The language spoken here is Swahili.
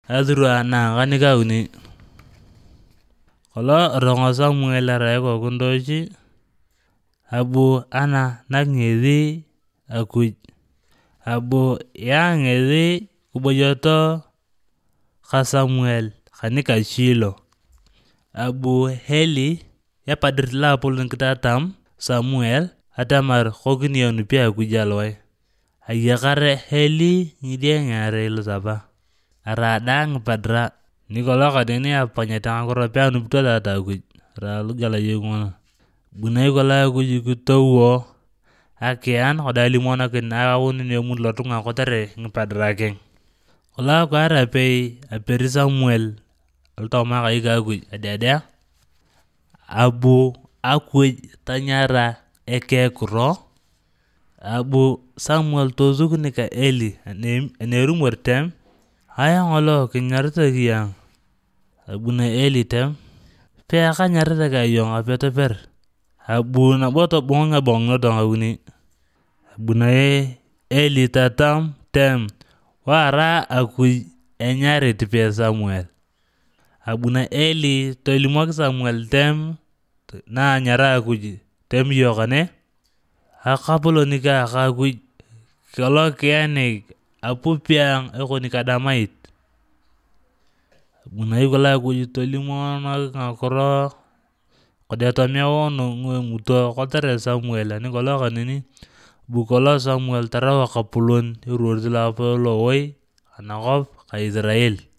adhurua na kanikauni kolo rongo Samuel araeko kundochi abu ana nang'ethi akuj abu yang'ethi kuboyoto ka Samuel kanika Shilo abu Eli yapadir lapolon kitatam Samuel atamar kokinionu pia akujalwai ayakare Eli ng'ide ng'are ilusapa aradang padra nikolo kadeni apanyetang akoropi anupito tata akuj ralugala yeng'ono bunai kola akuj kitowo akian koda limonakin akakunin emun lotung'a kotere ng'ipadra keng kola kwaar apei aperi Samuel alotokoma kai ka akuj adedea abu akuj tanyara ekekiro abu Samuel tosuk nika Eli enerumor tem aya ng'olo kinyarita kiyong abu na Eli tem pe kanyarita ka iyong kape toper abu nabo tobong ng'ebong'ino tong'auni abu na Eli tatam tem wara akuj enyarit pe Samuel abu na Eli tolimok Samuel tem na anyara akuj tem iyokane akapolon ika ka akuj kolong kiyanik apupiang ekoni kadamait abu nai kolong akuj tolimonok ng'akiro kode tomeono ng'emuto kotere Samuel anikolong kaneni abu kolong Samuel tarau ekapolon eruorito loapolok lowoi anakop ka Israel.